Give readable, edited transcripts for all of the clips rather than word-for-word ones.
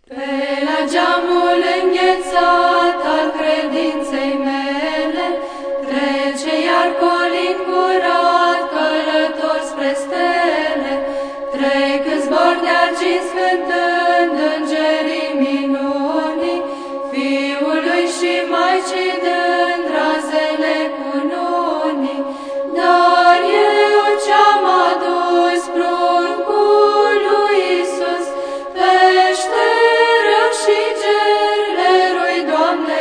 Pe la geamul înghețat al credinței mele, trece iar colin curat, călător spre stele, trec în zbor de argint cântând îngerii minunii, Fiului și Maicii dând razele cununii. Dar eu ce-am adus pruncul lui Iisus, peșteră și gerlerui, Doamne,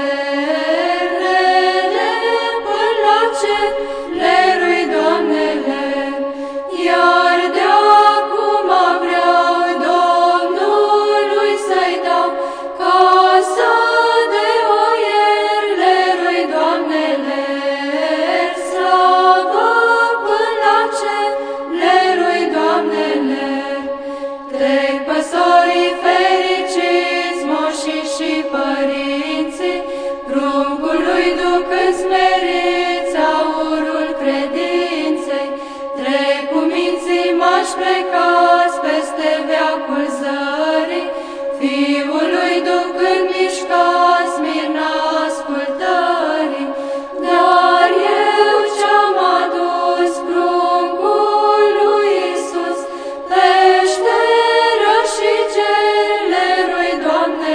lerele până la cer, lerui, Doamne, ler. Iar de acum vreau Domnului să-i dau casa de oier, lerui, Doamne, ler. Slavă până la cer, lerui, Doamne, ler. Trec păstorii fericiți, moșii și părinții, pruncul lui duc însperiți aurul credinței. Trec cu minții mași plecați peste veacul zării, Fiului duc în mișcați, mirna ascultării. Dar eu ce-am adus pruncul lui Iisus, peșteră și gerlerui, Doamne,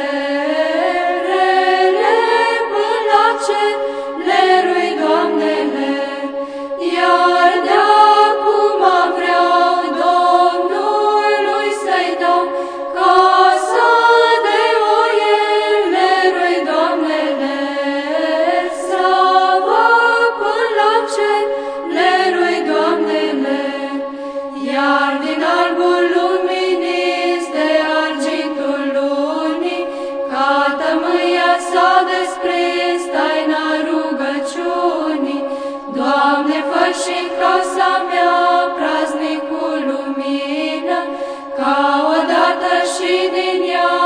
lerele până la cer, lerui, Doamne, ler. Iar de acum vreau Domnului să-i dau casa de oier, lerui, Doamne, ler. Slavă până la cer, lerui, Doamne, ler. Iar din albul luminist de argintul lunii, ca tămâia s-a desprins taina rugăciunii. Doamne, fă și casa mea praznicul lumină, ca odată și din ea